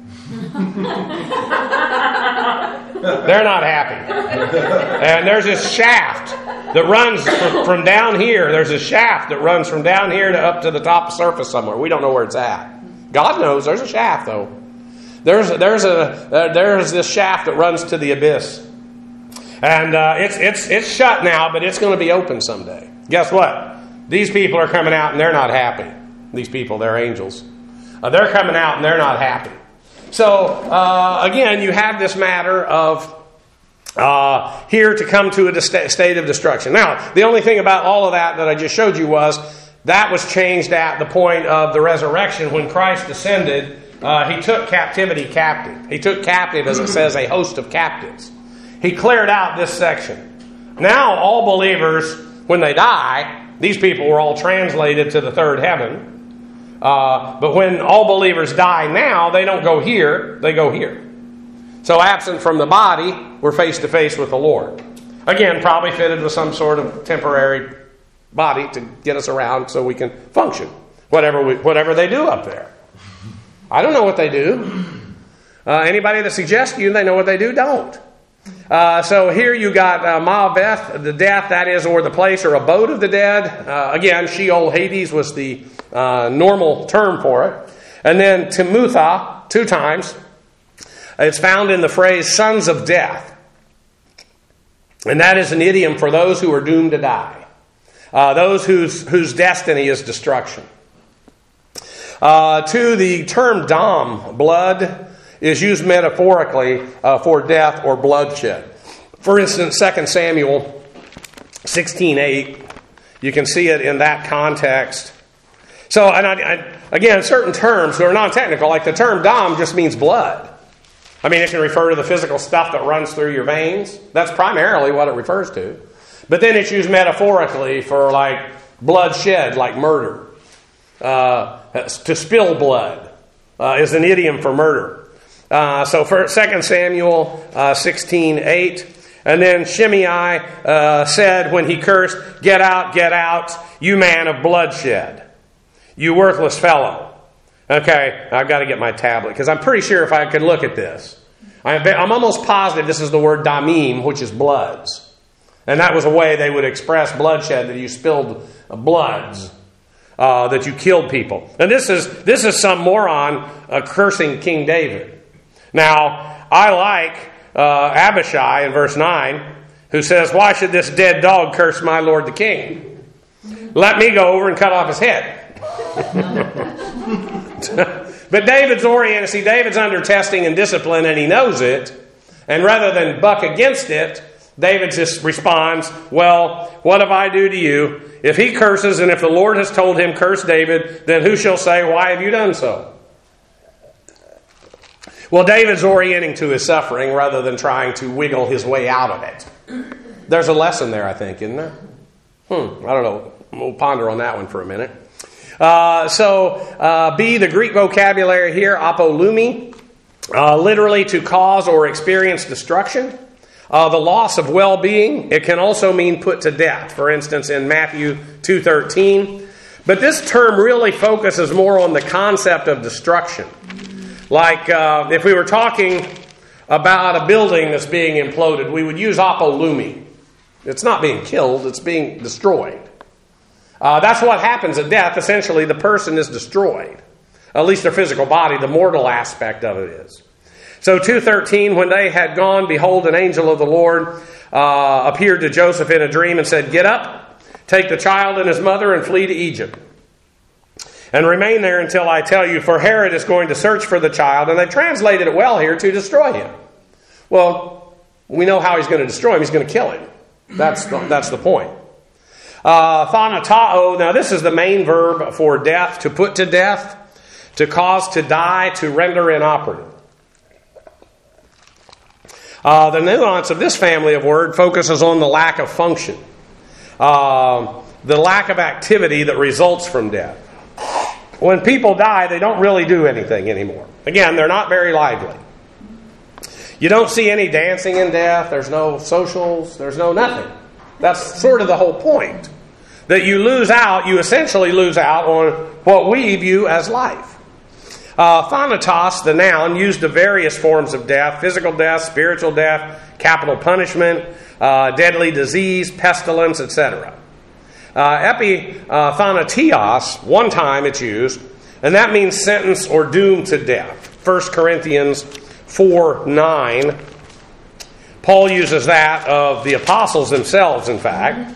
They're not happy. And there's this shaft that runs from, from down here. There's a shaft that runs from down here to up to the top surface somewhere. We don't know where it's at. God knows there's a shaft, though. There's there's a uh, there's this shaft that runs to the abyss, and uh, it's it's it's shut now, but it's going to be open someday. Guess what? These people are coming out and they're not happy. These people, they're angels. Uh, they're coming out and they're not happy. So uh, again, you have this matter of uh, here to come to a state of destruction. Now, the only thing about all of that that I just showed you was that was changed at the point of the resurrection when Christ descended. Uh, he took captivity captive. He took captive, as it says, a host of captives. He cleared out this section. Now, all believers, when they die, these people were all translated to the third heaven. Uh, but when all believers die now, they don't go here, they go here. So absent from the body, we're face to face with the Lord. Again, probably fitted with some sort of temporary body to get us around so we can function. Whatever we, whatever they do up there. I don't know what they do. Uh, anybody that suggests to you they know what they do, don't. Uh, so here you got uh, Ma'aveth, the death, that is, or the place or abode of the dead. Uh, again, Sheol, Hades was the uh, normal term for it. And then Timutha, two times. It's found in the phrase sons of death. And that is an idiom for those who are doomed to die. Uh, those whose, whose destiny is destruction. Uh, to the term dam, blood, is used metaphorically uh, for death or bloodshed. For instance, Second Samuel sixteen eight, you can see it in that context. So, and I, I, again, certain terms that are non-technical, like the term dam just means blood. I mean, it can refer to the physical stuff that runs through your veins. That's primarily what it refers to. But then it's used metaphorically for like bloodshed, like murder. Uh, to spill blood uh, is an idiom for murder. Uh, so for Second Samuel uh, sixteen eight, and then Shimei uh, said when he cursed, "Get out, get out, you man of bloodshed, you worthless fellow." Okay, I've got to get my tablet because I'm pretty sure if I could look at this, I'm, I'm almost positive this is the word damim, which is bloods, and that was a way they would express bloodshed, that you spilled bloods. Uh, that you killed people. And this is this is some moron uh, cursing King David. Now, I like uh, Abishai in verse nine, who says, "Why should this dead dog curse my lord the king? Let me go over and cut off his head." But David's oriented. See, David's under testing and discipline, and he knows it. And rather than buck against it, David just responds, "Well, what if I do to you? If he curses, and if the Lord has told him, curse David, then who shall say, why have you done so?" Well, David's orienting to his suffering rather than trying to wiggle his way out of it. There's a lesson there, I think, isn't there? Hmm, I don't know. We'll ponder on that one for a minute. Uh, so, uh, B, the Greek vocabulary here, apolumi, uh, literally to cause or experience destruction. Uh, the loss of well-being. It can also mean put to death. For instance, in Matthew two thirteen. But this term really focuses more on the concept of destruction. Like uh, if we were talking about a building that's being imploded, we would use apolumi. It's not being killed, it's being destroyed. Uh, that's what happens at death. Essentially, the person is destroyed. At least their physical body, the mortal aspect of it is. So two thirteen, when they had gone, behold, an angel of the Lord uh, appeared to Joseph in a dream and said, "Get up, take the child and his mother and flee to Egypt. And remain there until I tell you, for Herod is going to search for the child." And they've translated it well here, to destroy him. Well, we know how he's going to destroy him. He's going to kill him. That's the, that's the point. Uh, thanatao, now this is the main verb for death, to put to death, to cause to die, to render inoperative. Uh, the nuance of this family of word focuses on the lack of function, uh, the lack of activity that results from death. when people die, they don't really do anything anymore. Again, they're not very lively. You don't see any dancing in death. There's no socials. There's no nothing. That's sort of the whole point. That you lose out, you essentially lose out on what we view as life. Uh, thanatos, the noun, used of various forms of death: physical death, spiritual death, capital punishment, uh, deadly disease, pestilence, et cetera. Uh, epithanatios, one time it's used, and that means sentence or doomed to death. First Corinthians four nine. Paul uses that of the apostles themselves, in fact.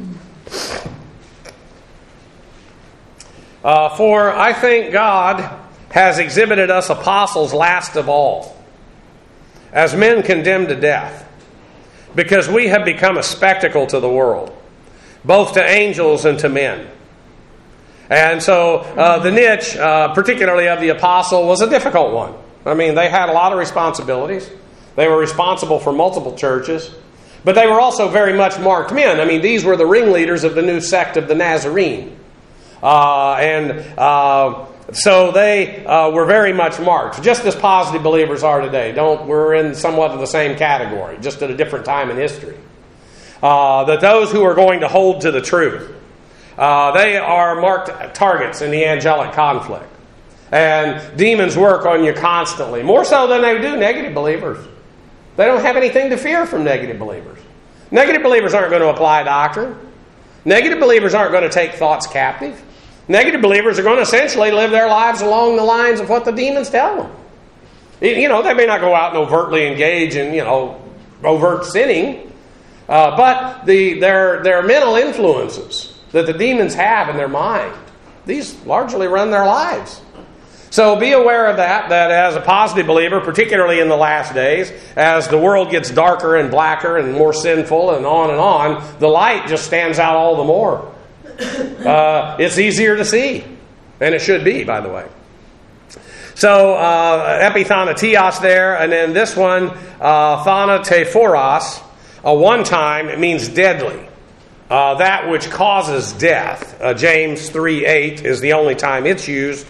Uh, For I think God has exhibited us apostles last of all, as men condemned to death, because we have become a spectacle to the world, both to angels and to men. And so uh, the niche, uh, particularly of the apostle, was a difficult one. I mean, they had a lot of responsibilities. They were responsible for multiple churches. But they were also very much marked men. I mean, these were the ringleaders of the new sect of the Nazarene. Uh, and uh, so they uh, were very much marked, just as positive believers are today. Don't We're in somewhat of the same category, just at a different time in history. Uh, that those who are going to hold to the truth, uh, they are marked targets in the angelic conflict. And demons work on you constantly, more so than they do negative believers. They don't have anything to fear from negative believers. Negative believers aren't going to apply doctrine. Negative believers aren't going to take thoughts captive. Negative believers are going to essentially live their lives along the lines of what the demons tell them. You know, they may not go out and overtly engage in, you know, overt sinning, uh, but the their their mental influences that the demons have in their mind, these largely run their lives. So be aware of that, that as a positive believer, particularly in the last days, as the world gets darker and blacker and more sinful and on and on, the light just stands out all the more. Uh, it's easier to see. And it should be, by the way. So, uh, epithanatios there, and then this one, uh, thanatephoros, a one time, it means deadly. Uh, that which causes death. Uh, James three eight is the only time it's used.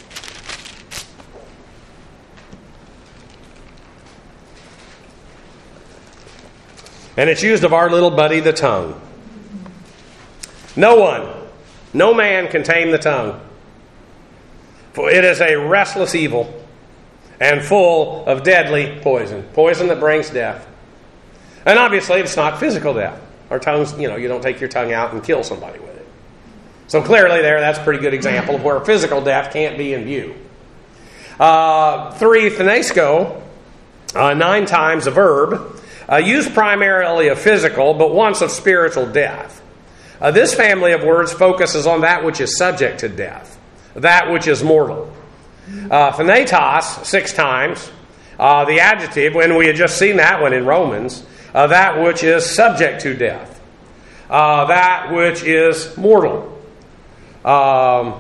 And it's used of our little buddy, the tongue. No one, no man can tame the tongue. For it is a restless evil and full of deadly poison. Poison that brings death. And obviously it's not physical death. Our tongues, you know, you don't take your tongue out and kill somebody with it. So clearly there, that's a pretty good example of where physical death can't be in view. Uh, three, thanesco, uh, nine times a verb. Uh, used primarily of physical, but once of spiritual death. Uh, this family of words focuses on that which is subject to death, that which is mortal. Uh, thanatos, six times. Uh, the adjective, when we had just seen that one in Romans, uh, that which is subject to death, uh, that which is mortal. Um,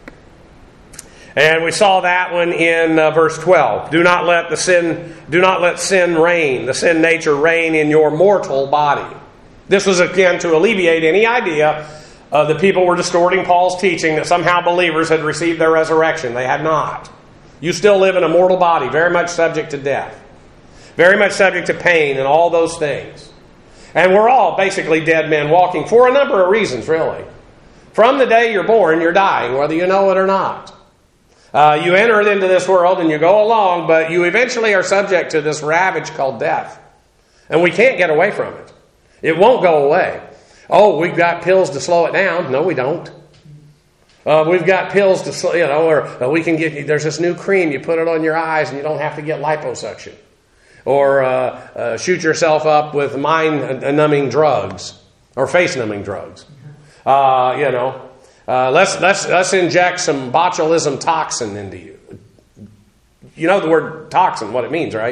And we saw that one in uh, verse twelve. Do not let the sin, do not let sin reign, the sin nature reign in your mortal body. This was again to alleviate any idea uh, that people were distorting Paul's teaching that somehow believers had received their resurrection. They had not. You still live in a mortal body, very much subject to death, very much subject to pain and all those things. And we're all basically dead men walking for a number of reasons, really. From the day you're born, you're dying, whether you know it or not. Uh, you enter into this world and you go along, but you eventually are subject to this ravage called death. And we can't get away from it. It won't go away. Oh, we've got pills to slow it down. No, we don't. Uh, we've got pills to slow, you know, or uh, we can get, there's this new cream, you put it on your eyes and you don't have to get liposuction. Or uh, uh, shoot yourself up with mind-numbing drugs or face-numbing drugs. Uh, you know. Uh, let's let's let's inject some botulism toxin into you. You know the word toxin, what it means, right?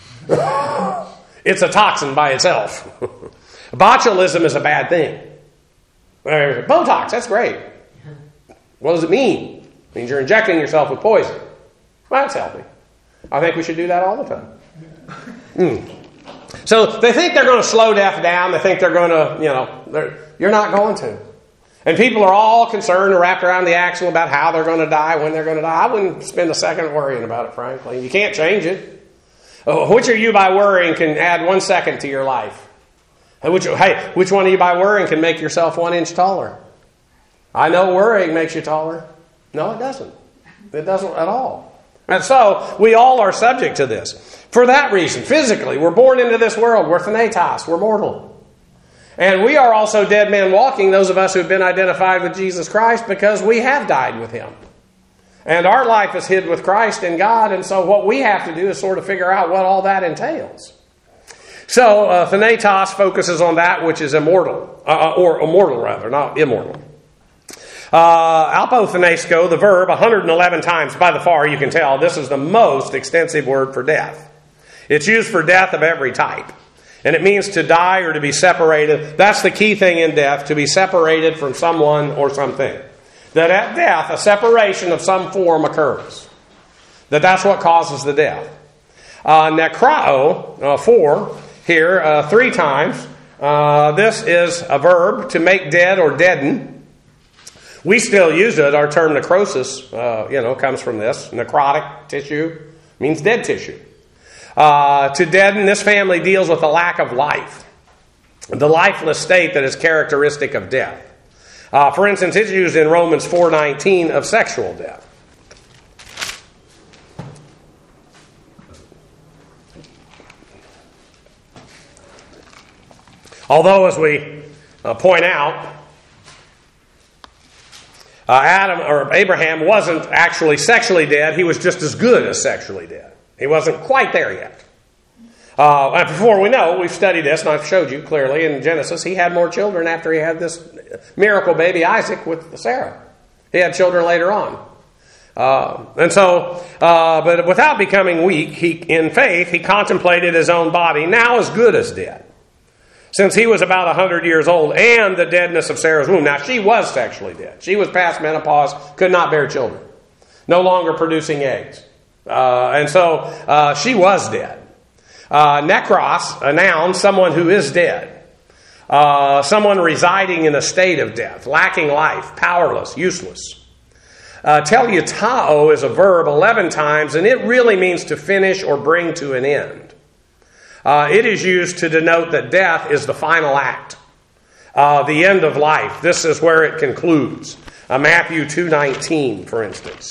It's a toxin by itself. Botulism is a bad thing. Botox, that's great. What does it mean? It means you're injecting yourself with poison. Well, that's healthy. I think we should do that all the time. Mm. So they think they're going to slow death down. They think they're going to, you know, you're not going to. And people are all concerned and wrapped around the axle about how they're going to die, when they're going to die. I wouldn't spend a second worrying about it, frankly. You can't change it. Which of you by worrying can add one second to your life? Which, hey, which one of you by worrying can make yourself one inch taller? I know worrying makes you taller. No, it doesn't. It doesn't at all. And so, we all are subject to this. For that reason, physically, we're born into this world. We're thanatos. We're mortal. And we are also dead men walking, those of us who have been identified with Jesus Christ, because we have died with Him. And our life is hid with Christ in God, and so what we have to do is sort of figure out what all that entails. So, uh, thanatos focuses on that which is immortal, uh, or immortal rather, not immortal. Uh, apothenesko, the verb, one hundred eleven times, by the far you can tell, this is the most extensive word for death. It's used for death of every type. And it means to die or to be separated. That's the key thing in death, to be separated from someone or something. That at death, a separation of some form occurs. That that's what causes the death. Uh, necrao, uh, four, here, uh, three times. Uh, this is a verb, to make dead or deaden. We still use it. Our term necrosis, uh, you know, comes from this. Necrotic tissue means dead tissue. Uh, to deaden, this family deals with the lack of life. The lifeless state that is characteristic of death. Uh, for instance, it's used in Romans four nineteen of sexual death. Although, as we uh, point out, uh, Adam or Abraham wasn't actually sexually dead. He was just as good as sexually dead. He wasn't quite there yet. Uh, and before we know, we've studied this, and I've showed you clearly in Genesis, he had more children after he had this miracle baby Isaac with Sarah. He had children later on. Uh, and so, uh, but without becoming weak, he, in faith, he contemplated his own body, now as good as dead. Since he was about one hundred years old, and the deadness of Sarah's womb. Now, she was sexually dead. She was past menopause, could not bear children. No longer producing eggs. Uh, and so, uh, she was dead. Uh, necros, a noun, someone who is dead. Uh, someone residing in a state of death, lacking life, powerless, useless. Uh, teleutao is a verb eleven times, and it really means to finish or bring to an end. Uh, it is used to denote that death is the final act, uh, the end of life. This is where it concludes. Uh, Matthew two nineteen, for instance.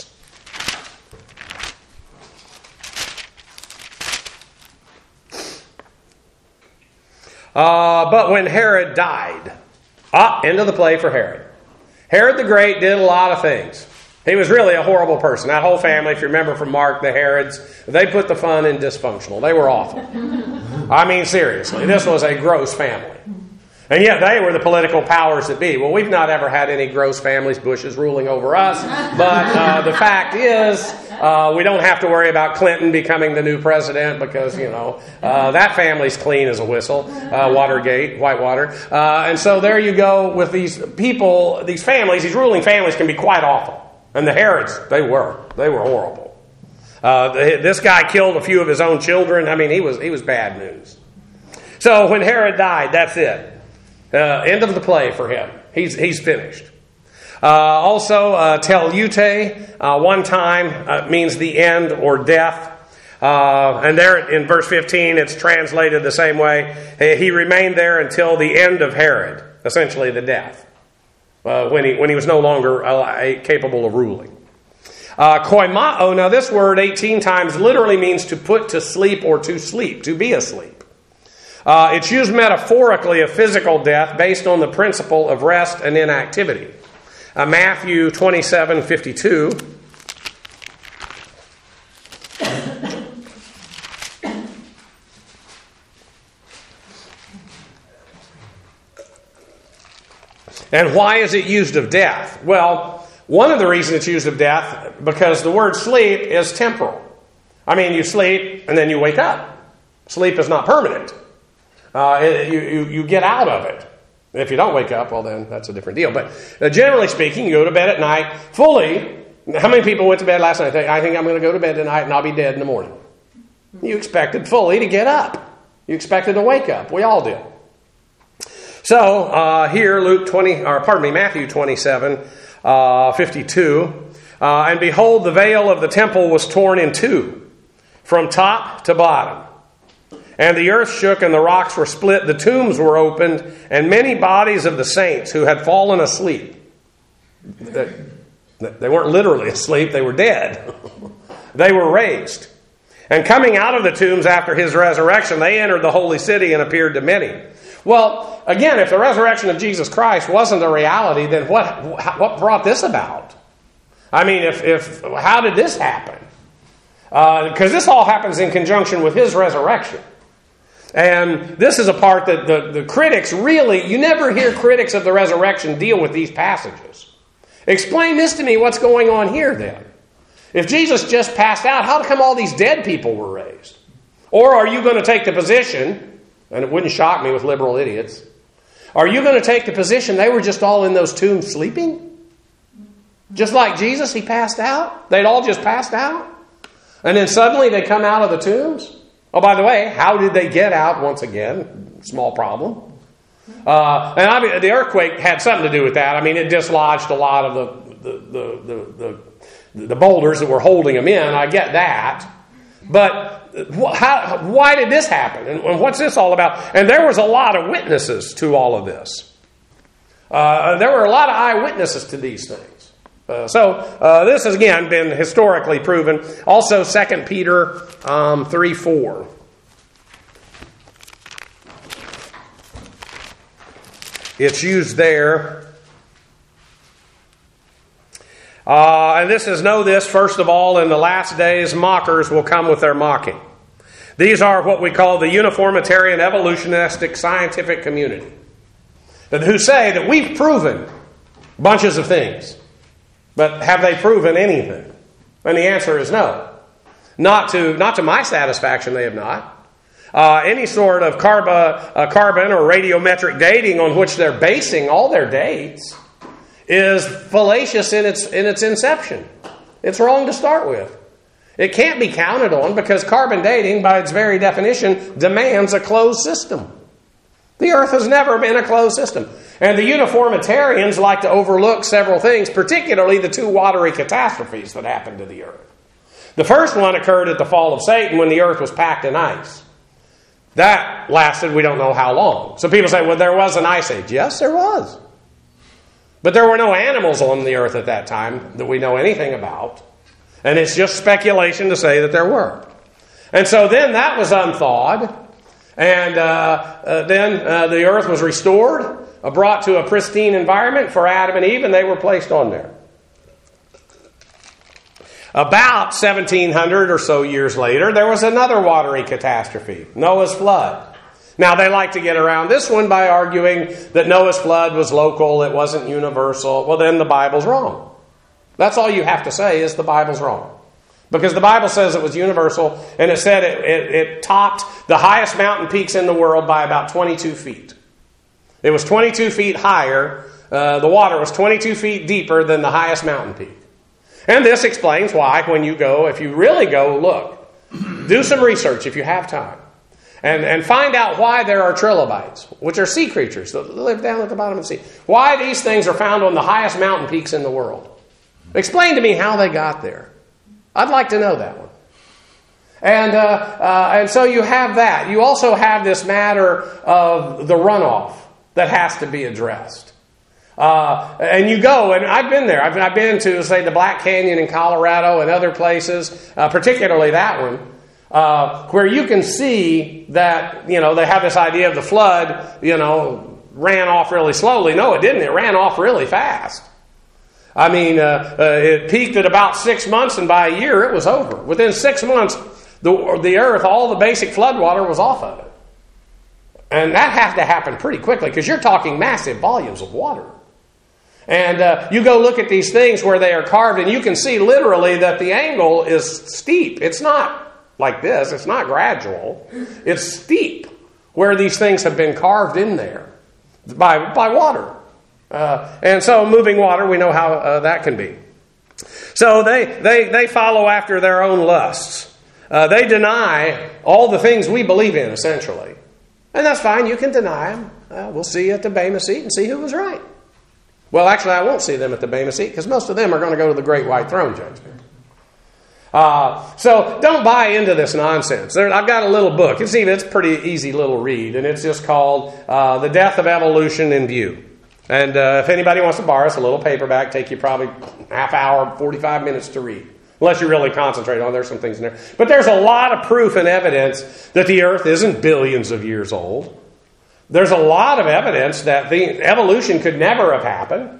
Uh, but when Herod died, ah, end of the play for Herod. Herod the Great did a lot of things. He was really a horrible person. That whole family, if you remember from Mark, the Herods, they put the fun in dysfunctional. They were awful. I mean, seriously, this was a gross family. And yet they were the political powers that be. Well, we've not ever had any gross families, Bushes ruling over us. But uh, the fact is, uh, we don't have to worry about Clinton becoming the new president because, you know, uh, that family's clean as a whistle. Uh, Watergate, Whitewater. Uh, and so there you go with these people, these families, these ruling families can be quite awful. And the Herods, they were. They were horrible. Uh, this guy killed a few of his own children. I mean, he was he was bad news. So when Herod died, that's it. Uh, end of the play for him. He's he's finished. Uh, also, uh, teleute, uh, one time, uh, means the end or death. Uh, and there in verse fifteen, it's translated the same way. He remained there until the end of Herod, essentially the death. Uh, when he when he was no longer uh, capable of ruling. Uh, koimao, now this word eighteen times literally means to put to sleep or to sleep, to be asleep. Uh, it's used metaphorically of physical death based on the principle of rest and inactivity. Uh, Matthew twenty-seven fifty-two. And why is it used of death? Well, one of the reasons it's used of death, because the word sleep is temporal. I mean, you sleep and then you wake up. Sleep is not permanent. Uh, it, you, you, you get out of it. If you don't wake up, well then that's a different deal. But uh, generally speaking, you go to bed at night fully. How many people went to bed last night? I think I'm going to go to bed tonight and I'll be dead in the morning. You expected fully to get up. You expected to wake up. We all did. So uh, here, Luke twenty, or pardon me, Matthew twenty-seven, uh, fifty-two, uh, and behold, the veil of the temple was torn in two, from top to bottom. And the earth shook, and the rocks were split, the tombs were opened, and many bodies of the saints who had fallen asleep. They, they weren't literally asleep, they were dead. They were raised. And coming out of the tombs after his resurrection, they entered the holy city and appeared to many. Well, again, if the resurrection of Jesus Christ wasn't a reality, then what what brought this about? I mean, if if how did this happen? Because uh, this all happens in conjunction with his resurrection. And this is a part that the, the critics really, you never hear critics of the resurrection deal with these passages. Explain this to me, what's going on here then? If Jesus just passed out, how come all these dead people were raised? Or are you going to take the position, and it wouldn't shock me with liberal idiots, are you going to take the position they were just all in those tombs sleeping? Just like Jesus, he passed out? They'd all just passed out? And then suddenly they come out of the tombs? Oh, by the way, how did they get out once again? Small problem. Uh, and I mean, the earthquake had something to do with that. I mean, it dislodged a lot of the the, the, the, the, the boulders that were holding them in. I get that. But how, why did this happen? And what's this all about? And there was a lot of witnesses to all of this. Uh, there were a lot of eyewitnesses to these things. Uh, so uh, this has, again, been historically proven. Also, Second Peter um, three four. It's used there. Uh, and this is, know this, first of all, in the last days, mockers will come with their mocking. These are what we call the uniformitarian evolutionistic scientific community, who say that we've proven bunches of things. But have they proven anything? And the answer is no. Not to, not to my satisfaction, they have not. Uh, any sort of carb, uh, carbon or radiometric dating on which they're basing all their dates is fallacious in its, in its inception. It's wrong to start with. It can't be counted on because carbon dating, by its very definition, demands a closed system. The earth has never been a closed system. And the uniformitarians like to overlook several things, particularly the two watery catastrophes that happened to the earth. The first one occurred at the fall of Satan when the earth was packed in ice. That lasted we don't know how long. So people say, well, there was an ice age. Yes, there was. But there were no animals on the earth at that time that we know anything about. And it's just speculation to say that there were. And so then that was unthawed. And uh, uh, then uh, the earth was restored, uh, brought to a pristine environment for Adam and Eve, and they were placed on there. About seventeen hundred or so years later, there was another watery catastrophe, Noah's flood. Now, they like to get around this one by arguing that Noah's flood was local, it wasn't universal. Well, then the Bible's wrong. That's all you have to say is the Bible's wrong. Because the Bible says it was universal, and it said it, it, it topped the highest mountain peaks in the world by about twenty-two feet. It was twenty-two feet higher. Uh, the water was twenty-two feet deeper than the highest mountain peak. And this explains why when you go, if you really go, look, do some research if you have time. And, and find out why there are trilobites, which are sea creatures that live down at the bottom of the sea. Why these things are found on the highest mountain peaks in the world. Explain to me how they got there. I'd like to know that one. And uh, uh, and so you have that. You also have this matter of the runoff that has to be addressed. Uh, and you go, and I've been there. I've, I've been to, say, the Black Canyon in Colorado and other places, uh, particularly that one, uh, where you can see that, you know, they have this idea of the flood, you know, ran off really slowly. No, it didn't. It ran off really fast. I mean, uh, uh, it peaked at about six months, and by a year it was over. Within six months, the, the earth, all the basic flood water was off of it. And that has to happen pretty quickly because you're talking massive volumes of water. And uh, you go look at these things where they are carved, and you can see literally that the angle is steep. It's not like this. It's not gradual. It's steep where these things have been carved in there by, by water. Uh, and so moving water, we know how uh, that can be. So they, they, they follow after their own lusts. Uh, they deny all the things we believe in, essentially. And that's fine. You can deny them. Uh, we'll see you at the Bema seat and see who was right. Well, actually, I won't see them at the Bema seat because most of them are going to go to the great white throne judgment. Uh, so don't buy into this nonsense. There, I've got a little book. You see, it's a pretty easy little read, and it's just called uh, The Death of Evolution in View. And uh, if anybody wants to borrow, it's a little paperback. Take you probably half hour, forty-five minutes to read. Unless you really concentrate on it. There's some things in there. But there's a lot of proof and evidence that the earth isn't billions of years old. There's a lot of evidence that the evolution could never have happened.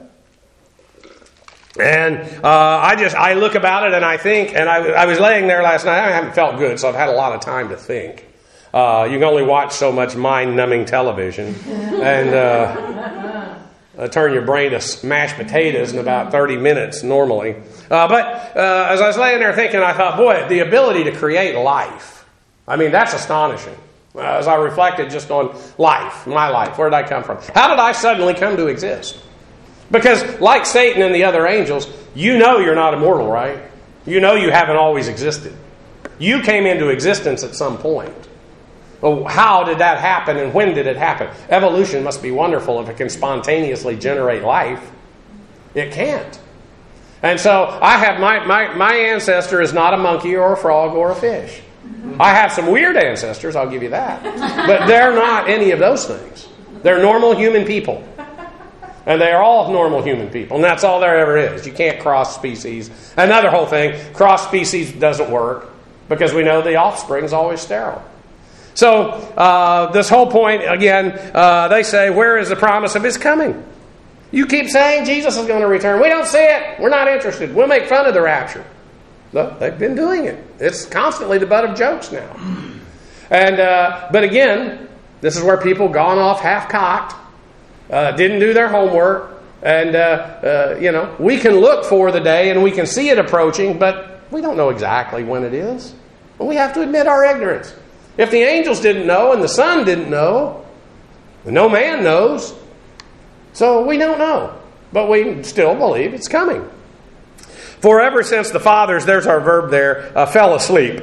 And uh, I just, I look about it and I think, and I, I was laying there last night. I haven't felt good, so I've had a lot of time to think. Uh, you can only watch so much mind-numbing television. And uh, uh, turn your brain to mashed potatoes in about thirty minutes normally. Uh, but uh, as I was laying there thinking, I thought, boy, the ability to create life. I mean, that's astonishing. Uh, as I reflected just on life, my life, where did I come from? How did I suddenly come to exist? Because like Satan and the other angels, you know you're not immortal, right? You know you haven't always existed. You came into existence at some point. Well, how did that happen and when did it happen? Evolution must be wonderful if it can spontaneously generate life. It can't. And so I have my, my, my ancestor is not a monkey or a frog or a fish. I have some weird ancestors, I'll give you that. But they're not any of those things. They're normal human people. And they are all normal human people. And that's all there ever is. You can't cross species. Another whole thing, cross species doesn't work because we know the offspring is always sterile. So uh, this whole point, again, uh, they say, where is the promise of His coming? You keep saying Jesus is going to return. We don't see it. We're not interested. We'll make fun of the rapture. Look, they've been doing it. It's constantly the butt of jokes now. And uh, but again, this is where people gone off half-cocked, uh, didn't do their homework, and uh, uh, you know, we can look for the day and we can see it approaching, but we don't know exactly when it is. And we have to admit our ignorance. If the angels didn't know and the Son didn't know, no man knows. So we don't know, but we still believe it's coming. For ever since the fathers, there's our verb there, uh, fell asleep.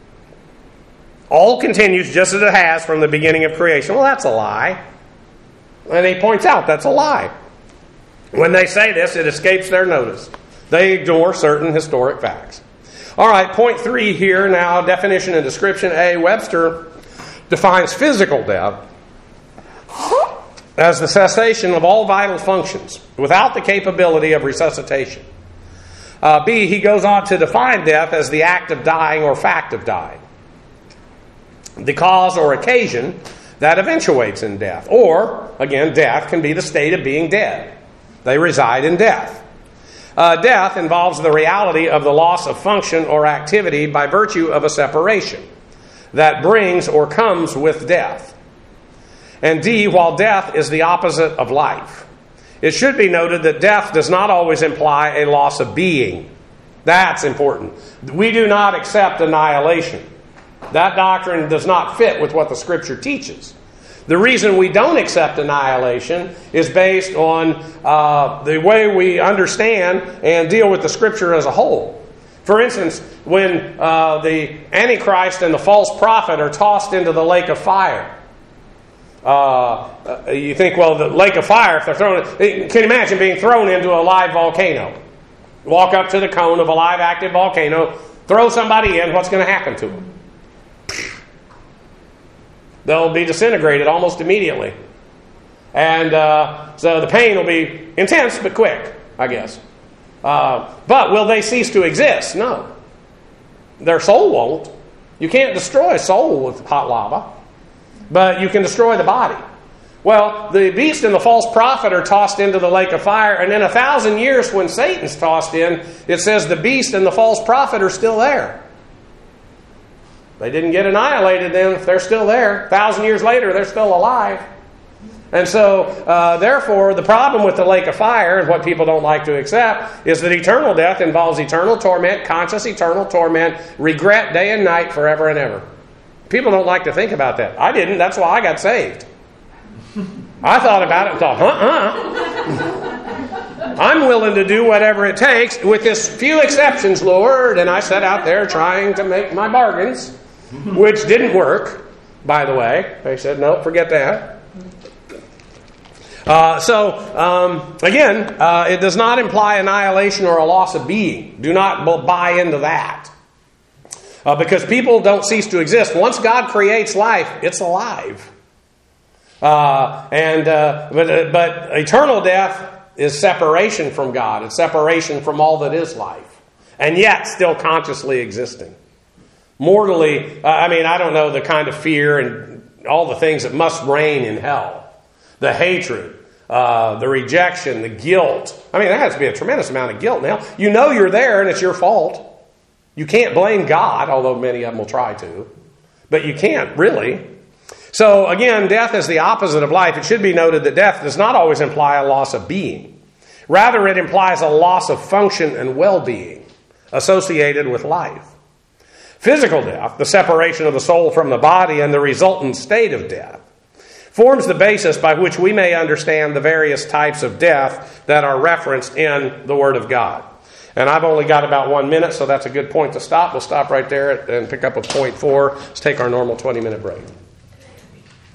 All continues just as it has from the beginning of creation. Well, that's a lie. And he points out that's a lie. When they say this, it escapes their notice. They ignore certain historic facts. All right, point three here now, definition and description. A, Webster defines physical death as the cessation of all vital functions without the capability of resuscitation. Uh, B, he goes on to define death as the act of dying or fact of dying. The cause or occasion that eventuates in death. Or, again, death can be the state of being dead. They reside in death. Uh, death involves the reality of the loss of function or activity by virtue of a separation that brings or comes with death. And D, while death is the opposite of life, it should be noted that death does not always imply a loss of being. That's important. We do not accept annihilation. That doctrine does not fit with what the Scripture teaches. The reason we don't accept annihilation is based on uh, the way we understand and deal with the Scripture as a whole. For instance, when uh, the Antichrist and the false prophet are tossed into the lake of fire, uh, you think, well, the lake of fire, if they're thrown, can you imagine being thrown into a live volcano? Walk up to the cone of a live active volcano, throw somebody in, what's going to happen to them? They'll be disintegrated almost immediately. And uh, so the pain will be intense but quick, I guess. Uh, but will they cease to exist? No. Their soul won't. You can't destroy a soul with hot lava. But you can destroy the body. Well, the beast and the false prophet are tossed into the lake of fire. And in a thousand years when Satan's tossed in, it says the beast and the false prophet are still there. They didn't get annihilated then. If they're still there, a thousand years later, they're still alive. And so, uh, therefore, the problem with the lake of fire, and what people don't like to accept, is that eternal death involves eternal torment, conscious eternal torment, regret day and night, forever and ever. People don't like to think about that. I didn't. That's why I got saved. I thought about it and thought, uh-uh. I'm willing to do whatever it takes, with this few exceptions, Lord. And I sat out there trying to make my bargains, which didn't work. by the way. They said, no, forget that. Uh, so, um, again, uh, it does not imply annihilation or a loss of being. Do not b- buy into that. Uh, because people don't cease to exist. Once God creates life, it's alive. Uh, and uh, but, uh, but eternal death is separation from God. It's separation from all that is life. And yet still consciously existing. Mortally, uh, I mean, I don't know the kind of fear and all the things that must reign in hell. The hatred, uh, the rejection, the guilt. I mean, there has to be a tremendous amount of guilt now. You know you're there and it's your fault. You can't blame God, although many of them will try to. But you can't, really. So, again, death is the opposite of life. It should be noted that death does not always imply a loss of being. Rather, it implies a loss of function and well-being associated with life. Physical death, the separation of the soul from the body and the resultant state of death, forms the basis by which we may understand the various types of death that are referenced in the Word of God. And I've only got about one minute, so that's a good point to stop. We'll stop right there and pick up with point four. Let's take our normal twenty-minute break.